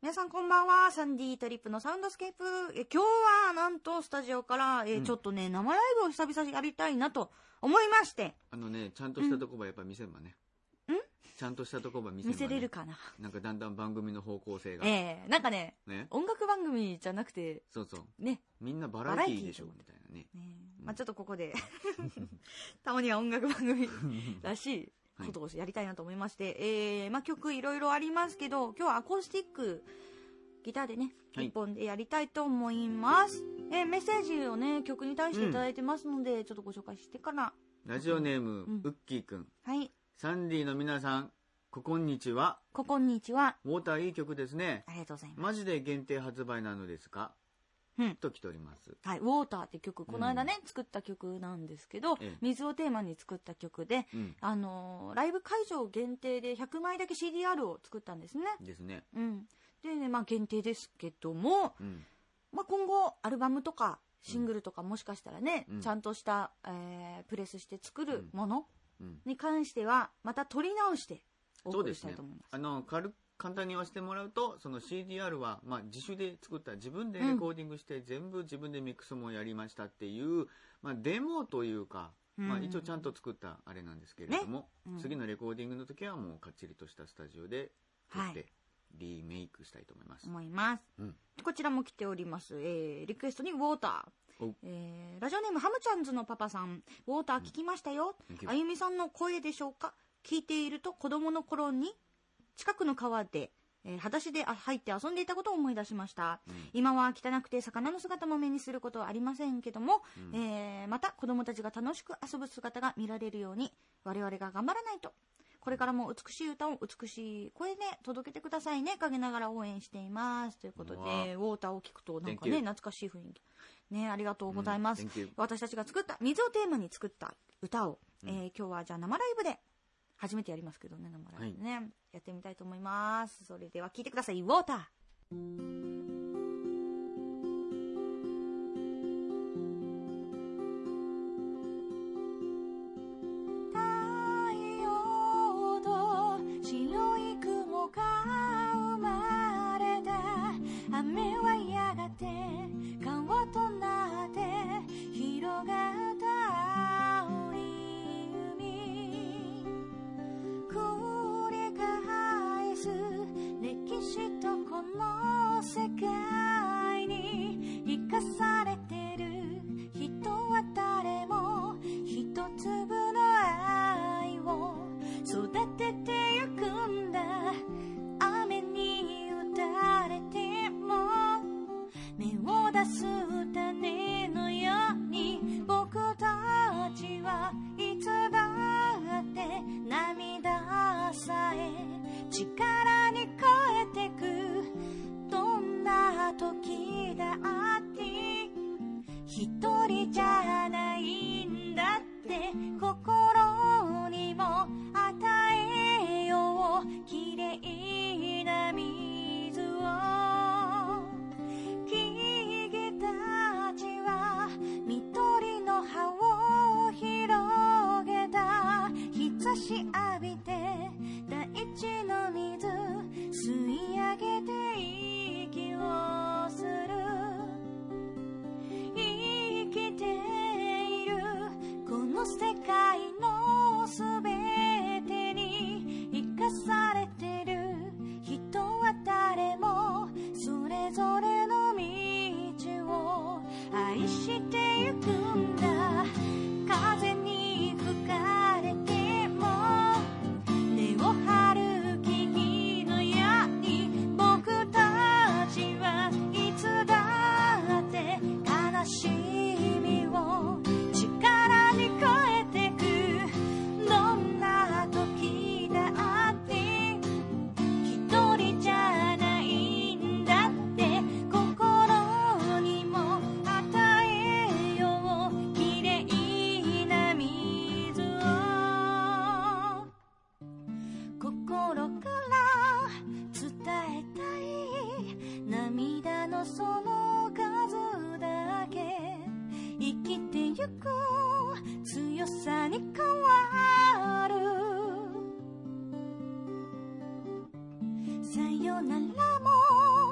皆さんこんばんは。サンディトリップのサウンドスケープ。今日はなんとスタジオから、ちょっとね、生ライブを久々にやりたいなと思いまして。 ちゃんとしたとこばやっぱ見せればね。ちゃんとしたとこば見せれば、ね、 見せれるかな。 なんかだんだん番組の方向性が。 なんかね、音楽番組じゃなくて。 そうそう。 ね。 みんなバラエティーでしょ、みたいなね。 まあちょっとここで、たまには音楽番組らしい。ことをやりたいなと思いまして、まあ曲いろいろありますけど、今日はアコースティックギターでね、一本でやりたいと思います。メッセージをね、曲に対していただいてますので、ちょっとご紹介してから。 ラジオネーム、ウッキーくん。 はい。 サンディの皆さん、こんにちは。 こんにちは。 ウォーターいい曲ですね。 ありがとうございます。 マジで限定発売なのですか？と来ております。 はい、ウォーターって曲、この間ね、作った曲なんですけど、水をテーマに作った曲で、ライブ会場限定で100枚だけ CDR を作ったんですね。 ですね。 でね、まあ限定ですけども、まあ今後アルバムとかシングルとかもしかしたらね、ちゃんとした、プレスして作るものに関しては、また撮り直してお送りしたいと思います。 簡単に言わせてもらうと、その CDR は、まあ、自主で作った、自分でレコーディングして、全部自分でミックスもやりましたっていう、まあ、デモというか、まあ、一応ちゃんと作ったあれなんですけれども、次のレコーディングの時はもうかっちりとしたスタジオで撮って、リメイクしたいと思います。 こちらも来ております。リクエストにウォーター。ラジオネームハムチャンズのパパさん、ウォーター聞きましたよ。あゆみさんの声でしょうか？聞いていると子供の頃に、近くの川で、裸足で入って遊んでいたことを思い出しました。今は汚くて魚の姿も目にすることはありませんけども、また子供たちが楽しく遊ぶ姿が見られるように我々が頑張らないと。これからも美しい歌を美しい声で届けてくださいね。陰ながら応援しています。ということで、ウォーターを聞くとなんかね、懐かしい雰囲気。ね、ありがとうございます。私たちが作った水をテーマに作った歌を、今日はじゃあ生ライブで初めてやりますけどね、生ライブね、やってみたいと思います。それでは聴いてください。ウォーター。太陽と白い雲が生まれた。雨はやがて川となって広がった歴史とこの世界に生かされてる人は誰も一粒の愛を育ててゆくんだ。雨に打たれても芽を出す種のように僕たちはいつだって涙さえ力に変えてく。どんな時だって一人じゃないんだって。心にも与えようきれいな水を。木々たちは緑の葉を広げた。日差し浴びて大地の水吸い上げて息をする。生きているこの世界のすべてに生かされてる人は誰もそれぞれの道を愛してゆくんだ。風に吹かれても根を張る木々のように僕たちはいつだって悲しみを力に変えてく。どんな時だって一人じゃないんだって。心にも与えようきれいな水を。心から伝えたい涙のその数だけ。生きてゆく強さに変わる。さよならも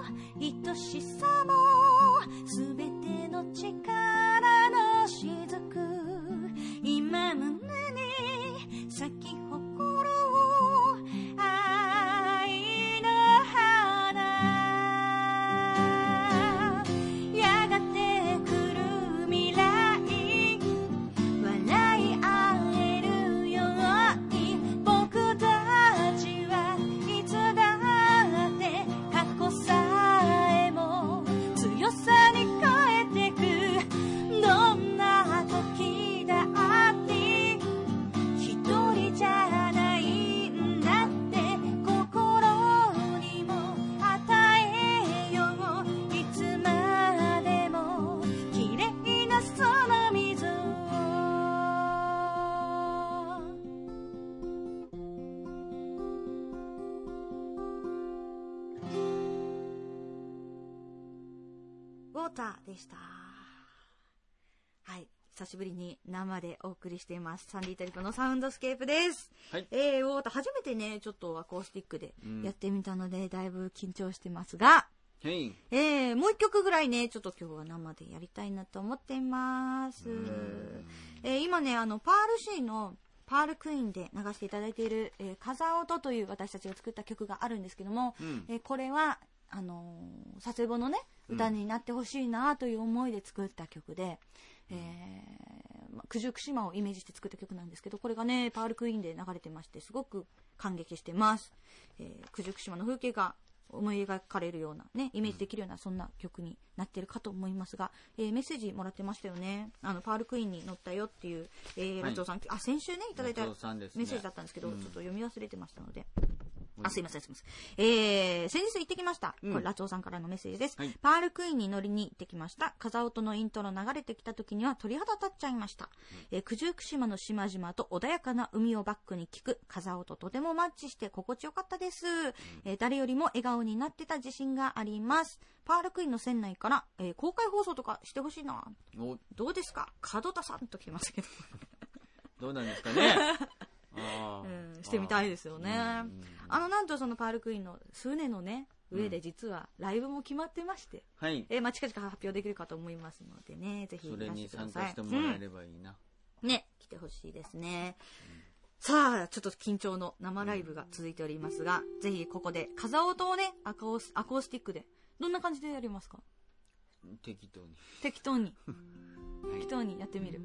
ォーターでした。はい。久しぶりに生でお送りしています。サンディトリップのサウンドスケープです。 はい。 ウォーター初めてね、ちょっとアコースティックでやってみたので、だいぶ緊張してますが、 はい。 もう一曲ぐらいね、ちょっと今日は生でやりたいなと思っています。今ね、パールシーのパールクイーンで流していただいている、風音という私たちが作った曲があるんですけども、これは、佐世保のね、歌になってほしいなという思いで作った曲で、九十九島をイメージして作った曲なんですけど、これがね、パールクイーンで流れてまして、すごく感激してます。九十九島の風景が思い描かれるようなね、イメージできるようなそんな曲になってるかと思いますが、メッセージもらってましたよね。パールクイーンに乗ったよっていう、ラチョウさん、先週ねいただいたメッセージだったんですけど、ちょっと読み忘れてましたので。すいません。先日行ってきました。これ、ラチョウさんからのメッセージです。はい、パールクイーンに乗りに行ってきました。風音のイントロ流れてきた時には鳥肌立っちゃいました。九十九島の島々と穏やかな海をバックに聞く風音とてもマッチして心地よかったです。誰よりも笑顔になってた自信があります。パールクイーンの船内から、公開放送とかしてほしいな。どうですか？門田さんと来ましたけど。 どうなんですかね。 してみたいですよね。なんとそのパールクイーンの船のね、上で実はライブも決まってまして、はい。近々発表できるかと思いますのでね、ぜひそれに参加してもらえればいいな。 ね、来てほしいですね。さあ、ちょっと緊張の生ライブが続いておりますが、ぜひここで風音をね、アコースティックで、どんな感じでやりますか？ 適当に。 適当にやってみる。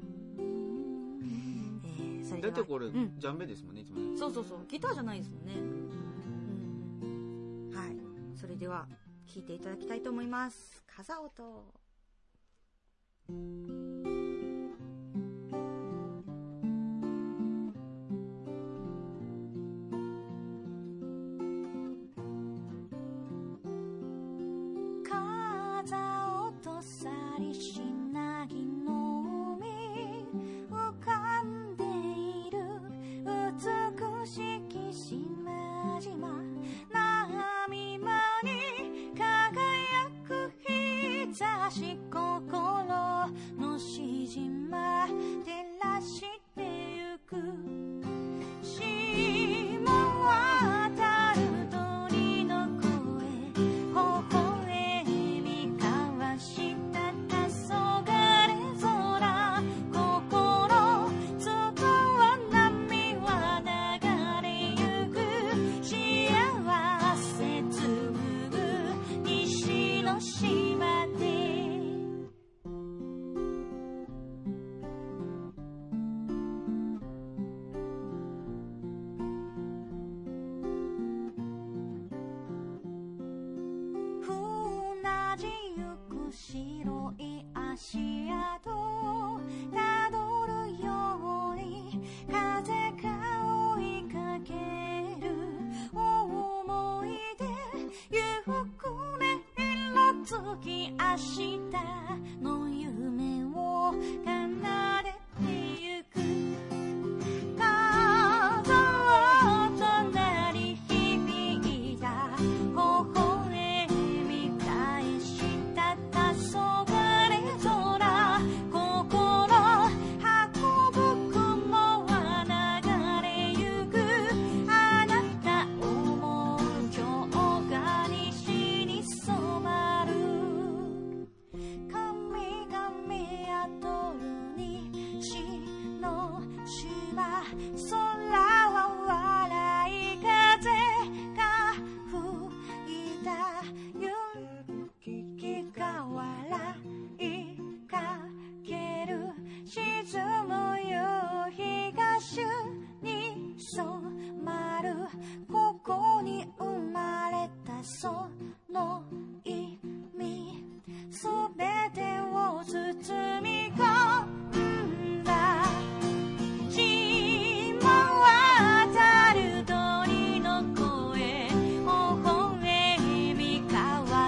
だってこれ、ジャンベですもんね、いつもね。 そう。ギターじゃないですもんね。はい。それでは、聴いていただきたいと思います。風音。風音さりしなぎの海浮かんでいる美しき島々波間に輝く日差し心のしじま照らしてゆく島渡る鳥の声微笑み交わした黄昏空心伝わ波は流れゆく幸せ紡ぐ西の島で船路ゆく白い足跡たどるように風が追いかける思い出ゆっくり色づき明日の夢を奏でてゆく風音鳴り響いた微笑み返した黄昏空心運ぶ雲は流れゆくあなた思う今日が西に染まる神々宿る西の島空は笑い風が吹いた雪が笑いかける沈む夕日が週に染まるここに生まれたその意味すべてを包み込んだ島渡る鳥の声微笑み交わ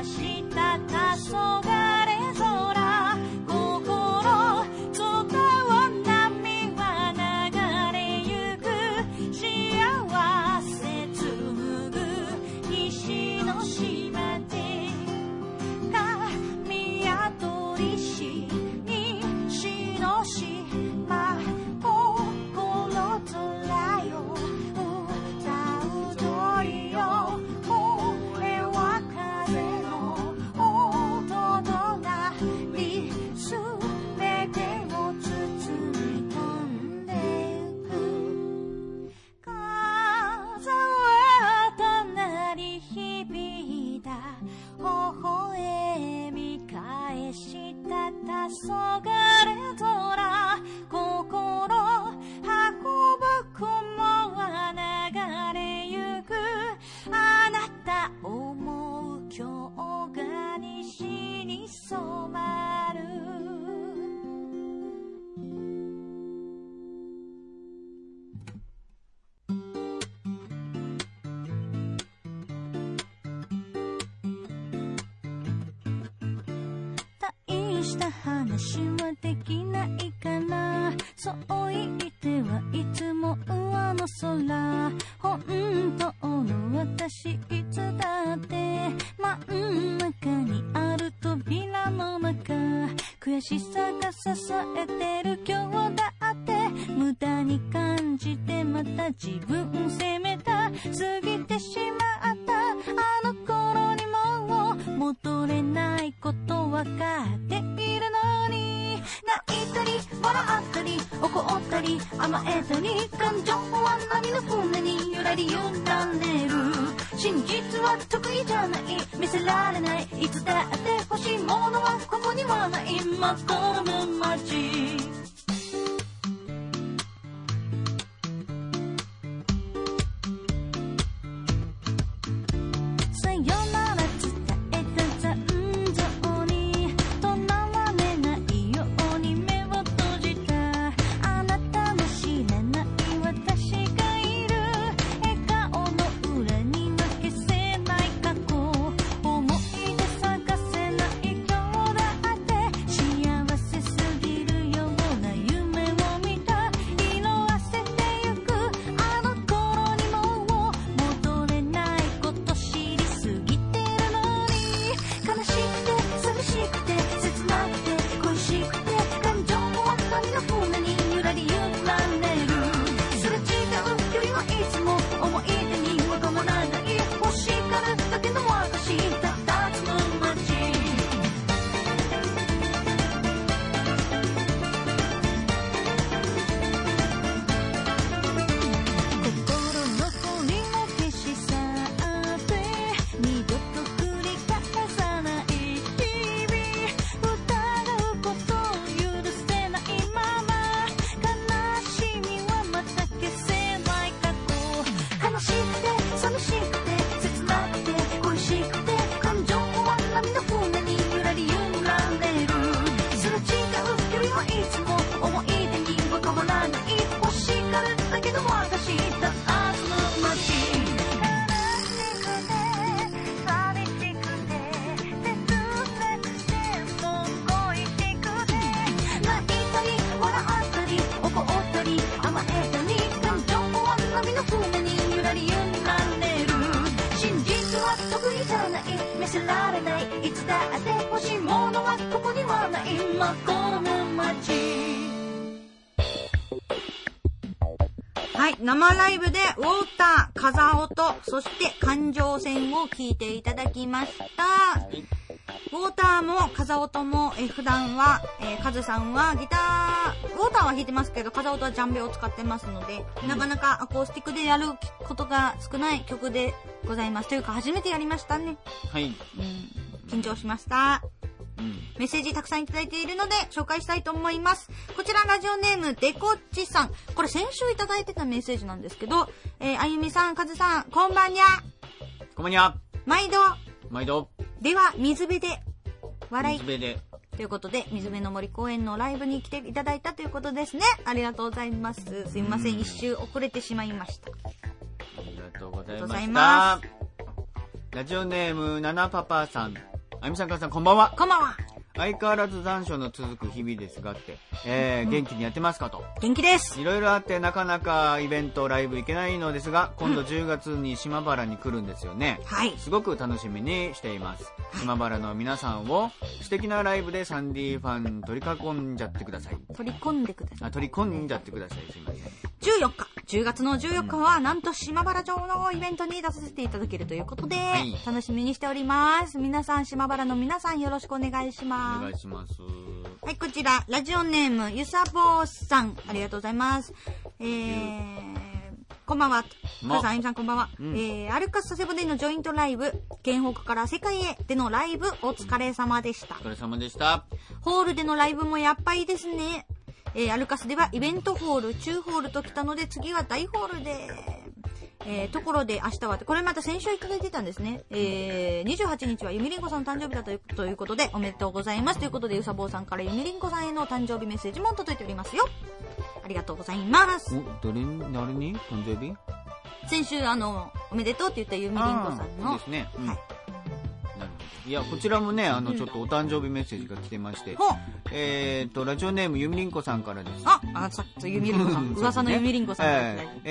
た西に染まる大した話はできないかな、そう言ってはいつも上の空、本当の私いつだって真ん中にある扉の中、悔しさが支えてる今日だって無駄に感じてまた自分責めた、過ぎてしまったあの頃にもう戻れないことわかっているのに、泣いたり笑ったり怒ったり甘えたり、感情は波の船にゆらり揺らねる、真実は得意じゃない見せられない、いつだって欲しいものはここにはない、まとめ待ちさよなら伝えた残像にとらわれないように目を閉じた、あなたの知らない私がいる、笑顔の裏には消せない過去、思い出探せない今日だって幸せすぎるような夢を見た、色あせてゆくあの頃にもう戻れないこと知りすぎてるのに、悲しくて寂しくて切なくて恋しくて、感情は波の船にゆらり揺らねる、すれ違う距離はいつも思い出にわがままない、欲しがるだけの私たったつの街、心の鳥を消し去って二度と繰り返さない日々、疑うことを許せないまま、悲しみはまた消せない過去、悲しくて寂しくて切なくて恋しくて、感情は波の船にゆらり揺らねる、すれ違う距離はいつも思い出には変わらない、欲しがるだけの私たったつの街、悲しくて寂しくて切なくても恋しくて、泣いたり笑ったり怒ったり甘えたり、感情は波の船にゆらり揺らねる、真実は得意じゃない見せられない、いつだって欲しいものはここにはない、まこの街。はい、生ライブでウォーター、風音、そして環状線を聴いていただきました。ウォーターも風音も、普段は、カズさんはギター、ウォーターは弾いてますけど、風音はジャンベを使ってますので、なかなかアコースティックでやることが少ない曲でございます。というか、初めてやりましたね。 はい。 緊張しました。メッセージたくさんいただいているので紹介したいと思います。こちらラジオネームデコッチさん、これ先週いただいてたメッセージなんですけど、あゆみさん、かずさん、こんばんにゃ。 こんばんにゃ。 毎度では水辺で笑い水辺でということで、水辺の森公園のライブに来ていただいたということですね。ありがとうございます。すいません、一周遅れてしまいました。 ありがとうございました。ラジオネームナナパパさん、あゆみさん、かずさん、こんばんは。 こんばんは。 相変わらず残暑の続く日々ですがって、元気にやってますかと。 元気です。 いろいろあってなかなかイベントライブ行けないのですが、今度10月に島原に来るんですよね。 はい。 すごく楽しみにしています。島原の皆さんを素敵なライブでサンディファン取り囲んじゃってください。 取り込んでください。 取り込んじゃってください。すいません。 10月の14日はなんと島原城のイベントに出させていただけるということで、はい、楽しみにしております。皆さん、島原の皆さんよろしくお願いします。 お願いします。 はい、こちらラジオネームゆさぼうさん、ありがとうございます。こんばんは。皆さん、あゆみさんこんばんは。アルカス佐世保でのジョイントライブ、県北から世界へでのライブ、お疲れ様でした。 お疲れ様でした。 ホールでのライブもやっぱりですね。アルカスではイベントホール、中ホールと来たので、次は大ホールで、 ところで明日は、これまた先週いただいてたんですね。28日はゆみりんこさんの誕生日だということで、おめでとうございます。ということで、ゆさぼうさんからゆみりんこさんへの誕生日メッセージも届いておりますよ。ありがとうございます。 誰に誕生日？ 先週、おめでとうって言ったゆみりんこさんの。 そうですね。 はい。 いや、こちらもね、ちょっとお誕生日メッセージが来てまして、ラジオネームゆみりんこさんからです。 さっとゆみりんこさん。噂のゆみりんこさんから。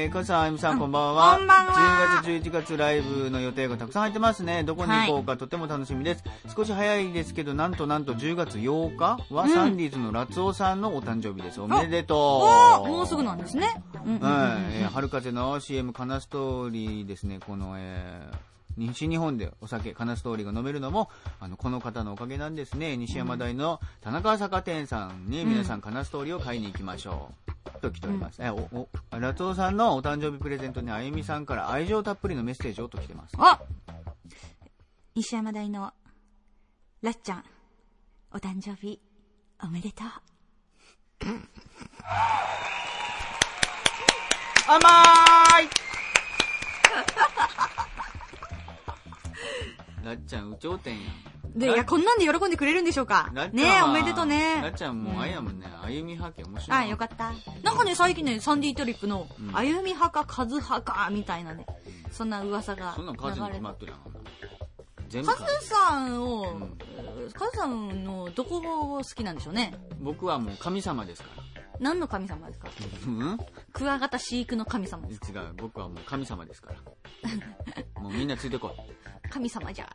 かさん、あゆみさん、こんばんは。 こんばんは。 10月、11月ライブの予定がたくさん入ってますね。どこに行こうか、とても楽しみです。少し早いですけど、なんと10月8日は、サンディーズのラツオさんのお誕生日です。おめでとう。 もうすぐなんですね。 春風の CM カナストーリーですね。この、西日本でお酒カナストーリーが飲めるのもこの方のおかげなんですね。西山台の田中酒店さんに皆さんカナストーリーを買いに行きましょう、と来ております。ラツオさんのお誕生日プレゼントにあゆみさんから愛情たっぷりのメッセージをと来てます。 西山台のらっちゃん、お誕生日おめでとう。 甘いらっちゃん、有頂天やん。 で、いや、こんなんで喜んでくれるんでしょうか。ねえ、おめでとうね。 らっちゃんもうあれやもんね、歩み派け面白い。 よかった。なんかね、最近ね、サンディートリップの、歩み派か、カズ派か、みたいなね、そんな噂が。 そんなカズに決まってるやん。 カズさんのどこを好きなんでしょうね。 僕はもう神様ですから。 何の神様ですか？クワガタ飼育の神様ですか？ 違う、僕はもう神様ですから。もうみんなついてこい。 神様じゃ。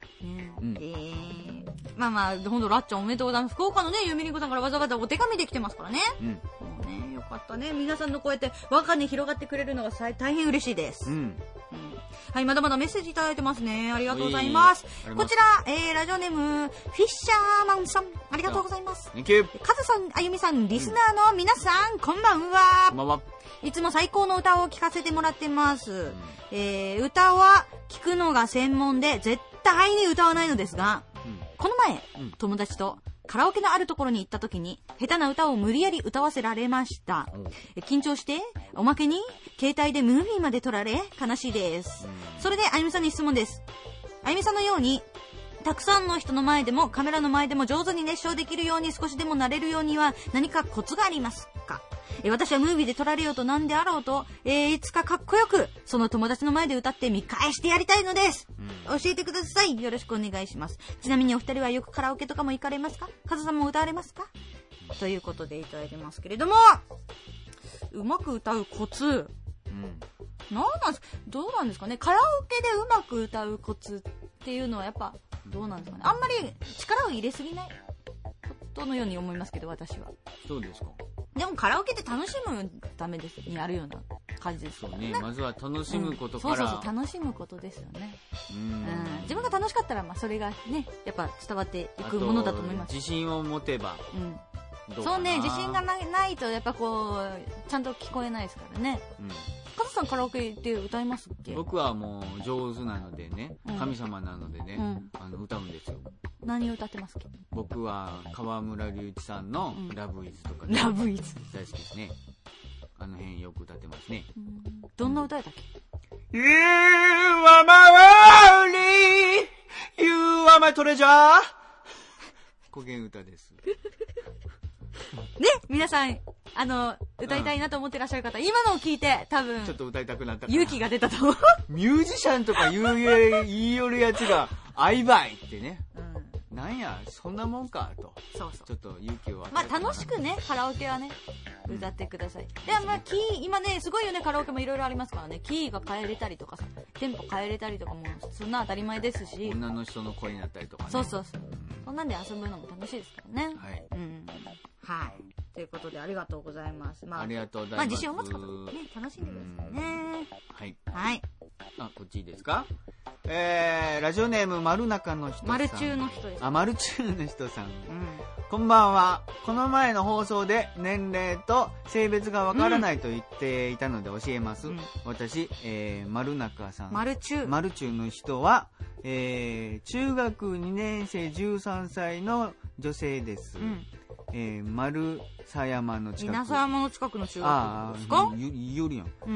まあ、ほんと、らっちゃんおめでとうございます。福岡のね、ゆみりんこさんからわざわざお手紙できてますからね。もうね、よかったね。皆さんのこうやって輪がね、広がってくれるのが大変嬉しいです。はい、まだまだメッセージいただいてますね。ありがとうございます。こちら、ラジオネーム、フィッシャーマンさん、ありがとうございます。カズさん、あゆみさん、リスナーの皆さん、こんばんは。 こんばんは。 いつも最高の歌を聴かせてもらってます。歌は聴くのが専門で、絶対に歌わないのですが、この前、友達とカラオケのあるところに行った時に下手な歌を無理やり歌わせられました。緊張しておまけに携帯でムービーまで撮られ悲しいです。それであゆみさんに質問です。あゆみさんのようにたくさんの人の前でもカメラの前でも上手に熱唱できるように少しでもなれるようには何かコツがありますか？私はムービーで撮られようと何であろうと、いつかかっこよくその友達の前で歌って見返してやりたいのです。教えてください。よろしくお願いします。ちなみにお二人はよくカラオケとかも行かれますか？カズさんも歌われますか？ということでいただいてますけれども、うまく歌うコツ、どうなんですかね。カラオケでうまく歌うコツっていうのはやっぱどうなんですかね。あんまり力を入れすぎないことのように思いますけど、私は。 そうですか。 でもカラオケって楽しむためですにあるような感じですよね。 まずは楽しむことから、 そう楽しむことですよね。自分が楽しかったら、それがねやっぱ伝わっていくものだと思います。 自信を持てば、 そうね、自信がないとやっぱこうちゃんと聞こえないですからね。カズさんカラオケって歌いますっけ？ 僕はもう上手なのでね、神様なのでね、歌うんですよ。 何を歌ってますっけ？ 僕は河村隆一さんのラブイズとか、 ラブイズ大好きですね。あの辺よく歌ってますね。 どんな歌だっけ ？You are my only, you are my treasure。古言歌です。 ね、皆さん、歌いたいなと思ってらっしゃる方、今のを聞いて、多分、 ちょっと歌いたくなった。 勇気が出たと思う。 ミュージシャンとか言いよるやつが、アイバイってね。なんや、そんなもんか、と。そう。ちょっと勇気を与えた。 楽しくね、カラオケはね、歌ってください。で、今ね、すごいよね、カラオケもいろいろありますからね、キーが変えれたりとかさ、テンポ変えれたりとかも、そんな当たり前ですし。 女の人の声になったりとかね。 そう。そんなんで遊ぶのも楽しいですからね。はい。ということで、ありがとうございます。 ありがとうございます。 自信を持つことね、楽しんでくださいね。はい。 こっちいいですか？ラジオネーム丸中の人さん。 丸中の人です。 丸中の人さん。こんばんは。この前の放送で年齢と性別がわからないと言っていたので教えます。私、丸中さん。丸中の人は、中学2年生13歳の女性です。 丸狭山の近く。 稲佐山の近くの中学ですか？ 言いよるやん。 うん。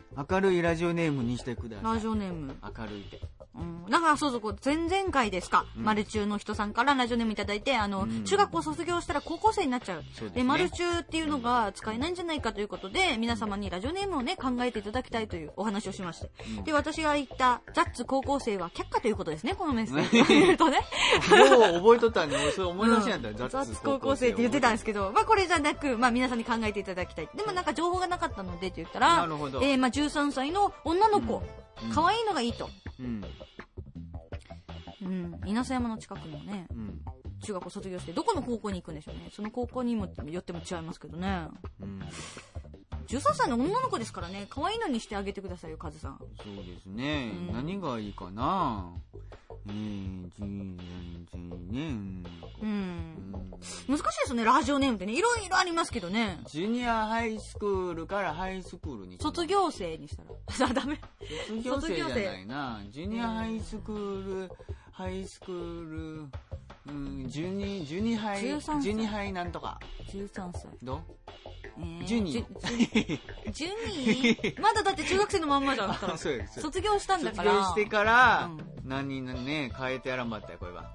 明るいラジオネームにしてください。 ラジオネーム。 明るいで。 だからそう、前々回ですか、丸中の人さんからラジオネームいただいて、中学校卒業したら高校生になっちゃう。で、丸中っていうのが使えないんじゃないかということで、皆様にラジオネームをね、考えていただきたいというお話をしまして。で、私が言った、ザッツ高校生は却下ということですね、このメッセージを言うとね。 もう覚えとったんで、それ思い出しやったら、 ザッツ高校生って言ってたんですけど、これじゃなく、皆さんに考えていただきたい。でもなんか情報がなかったのでって言ったら、13歳の女の子、可愛いのがいいと。稲佐山の近くのね、中学校卒業してどこの高校に行くんでしょうね。その高校にもよっても違いますけどね。13歳の女の子ですからね、可愛いのにしてあげてくださいよ、カズさん。 そうですね。何がいいかな。 難しいですよね、ラジオネームってね。いろいろありますけどね。 ジュニアハイスクールからハイスクールに。 卒業生にしたら。ダメ。 卒業生じゃないな。ジュニアハイスクール、ハイスクール、ジュニハイなんとか。 13歳。 どうジュニまだだって中学生のまんまじゃんから。卒業したんだから。 卒業してから、何ね、変えてやらんばったよ、これは。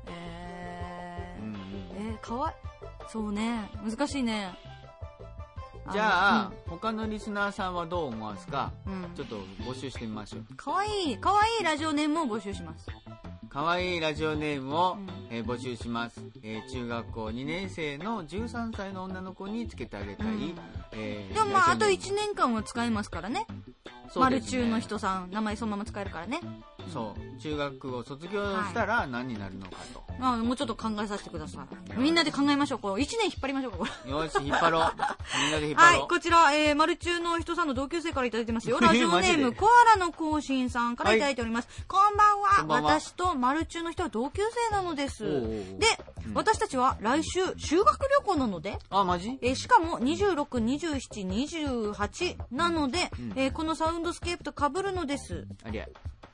かわいそうね。難しいね。 じゃあ、他のリスナーさんはどう思わすか、ちょっと募集してみましょう。 かわいいラジオネームを募集します。 かわいいラジオネームを、募集します。中学校2年生の13歳の女の子につけてあげたい。 でもあと1年間は使えますからね。丸中の人さん、名前そのまま使えるからね。 そう。中学を卒業したら何になるのかと。 もうちょっと考えさせてください。みんなで考えましょう。1年引っ張りましょうか、これ。 よし、引っ張ろう。みんなで引っ張ろう。 はい、こちら、丸中の人さんの同級生からいただいてますよ。ラジオネーム、コアラの更新さんからいただいております。こんばんは。私と丸中の人は同級生なのです。で、私たちは来週、修学旅行なので。 マジ？ しかも、26、27、28なので、このサウンドスケープと被るのです。 ありゃ。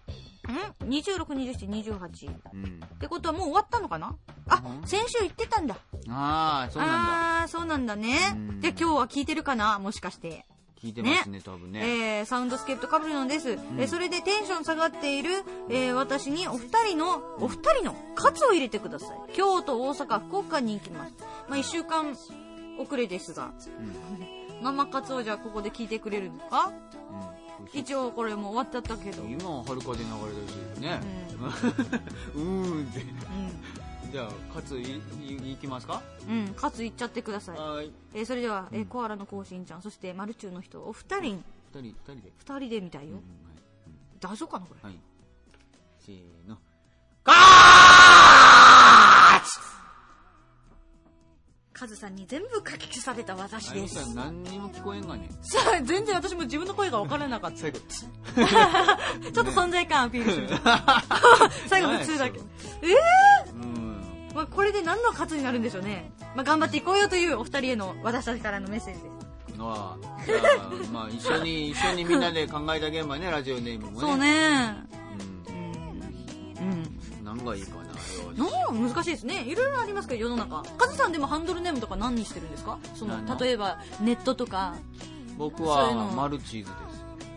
26、27、28。ってことはもう終わったのかな？先週言ってたんだ。 そうなんだ。 そうなんだね。で、今日は聞いてるかな？もしかして。 聞いてますね、多分ね。 サウンドスケープと被るのです。それでテンション下がっている、私にお二人のカツを入れてください。京都、大阪、福岡に行きます。1週間遅れですが。生カツをじゃあここで聞いてくれるのか？一応これもう終わっちゃったけど。 今はるかで流れてるしね。って。じゃあ、カツいきますか？ カツいっちゃってください。 はい。 それでは、コアラの更新ちゃん、そしてマルチューの人、お二人でみたいよ。大丈夫かなこれ。はい。 せーの。カーツ！ カズさんに全部書き消された私です。 何にも聞こえんがね。 全然私も自分の声が分からなかった。最後ちょっと存在感アピールする。最後普通だけ。これで何のカツになるんでしょうね。頑張っていこうよというお二人への私たちからのメッセージです。 一緒にみんなで考えた現場ね、ラジオネームもね。 そうね。 何がいいかな。 難しいですね。いろいろありますけど、世の中。カズさんでもハンドルネームとか何にしてるんですか？例えばネットとか。 僕はマルチーズです。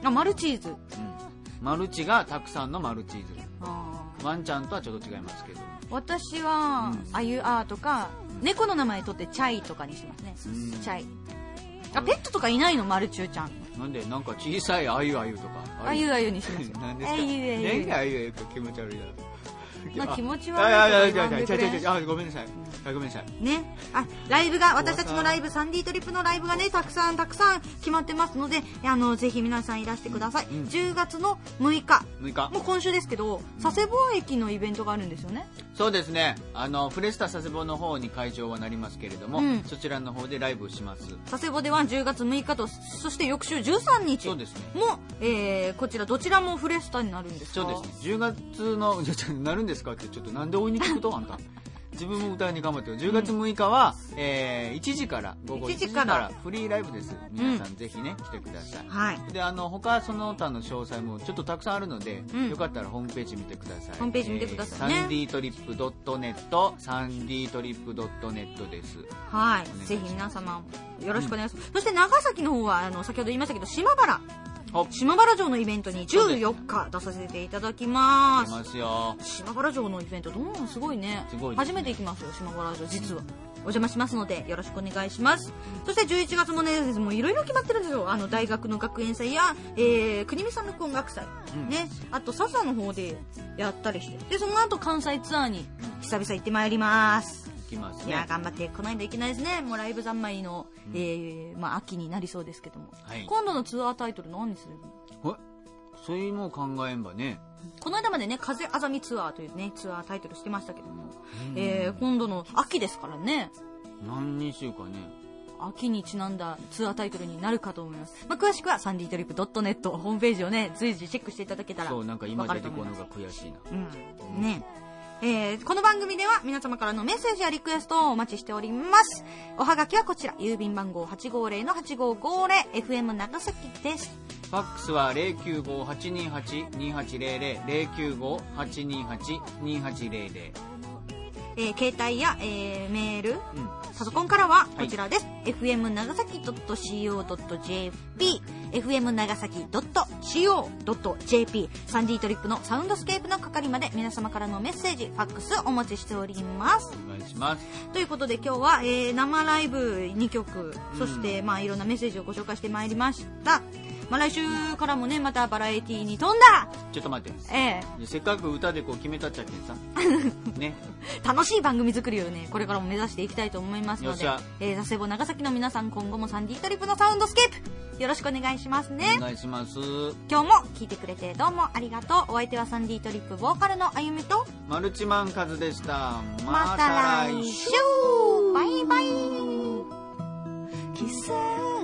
マルチーズ。 マルチがたくさんのマルチーズ。ワンちゃんとはちょっと違いますけど。 私はあゆあとか猫の名前取ってチャイとかにしますね。チャイ。ペットとかいないの？マルチューちゃん。 なんでなんか小さいあゆあゆとか。 あゆあゆにします。 なんですか？なんであゆあゆか気持ち悪いな。 気持ち悪いとか言わんでくれ。 ごめんなさい。 ね。ライブが、私たちのライブ、サンディトリップのライブがね、たくさん決まってますので、ぜひ皆さんいらしてください。10月の6日。もう今週ですけど、佐世保駅のイベントがあるんですよね。 そうですね。フレスタ佐世保の方に会場はなりますけれども、そちらの方でライブします。 佐世保では10月6日と、そして翌週13日。 そうですね。 も、こちらどちらもフレスタになるんですか？ そうですね。10月の、なるんですかってちょっとなんで追いに聞くとあんた。 自分も歌いに頑張ってる。10月6日は、1時から、午後1時からフリーライブです。皆さんぜひね、来てください。 はい。 で、他その他の詳細もちょっとたくさんあるので、よかったらホームページ見てください。 ホームページ見てくださいね。 サンディートリップ .net、サンディートリップ .net です。 はい。ぜひ皆様、よろしくお願いします。そして長崎の方は、先ほど言いましたけど、島原城のイベントに14日出させていただきます。 出ますよ。 島原城のイベントすごいね。 すごいですね。 初めて行きますよ、島原城、実は。お邪魔しますので、よろしくお願いします。そして11月もね、もういろいろ決まってるんですよ。大学の学園祭や、国見さんの音楽祭、ね。あと、笹の方でやったりして。で、その後関西ツアーに久々行ってまいります。 行きますね。 いや、頑張ってこないといけないですね。もうライブ三昧の、秋になりそうですけども。はい、今度のツアータイトル何にするの？ そういうのを考えんばね。 この間までね、風あざみツアーというね、ツアータイトルしてましたけども、今度の秋ですからね。 何にしようかね。 秋にちなんだツアータイトルになるかと思います。詳しくはサンディートリップ .net ホームページをね、随時チェックしていただけたら。 そう、なんか今出てこるのが悔しいな。 ね。この番組では皆様からのメッセージやリクエストをお待ちしております。おはがきはこちら、郵便番号 850-8550 FM 長崎です。 ファックスは 095-828-2800 095-828-2800。 携帯や、メール、パソコンからはこちらです。fm 長崎 .co.jp fm 長崎 .co.jp サンディートリップのサウンドスケープの係まで皆様からのメッセージ、ファックスお待ちしております。 お願いします。 ということで今日は、生ライブ2曲、そして、いろんなメッセージをご紹介してまいりました。来週からもね、またバラエティに飛んだ。 ちょっと待って。せっかく歌で決めたっちゃけんさ。ね。 楽しい番組作りをね、これからも目指していきたいと思いますので、佐世保長崎の皆さん、今後もサンディートリップのサウンドスケープ、よろしくお願いしますね。 お願いします。 今日も聞いてくれてどうもありがとう。お相手はサンディートリップボーカルのあゆみと、 マルチマンカズでした。 また来週。バイバイ。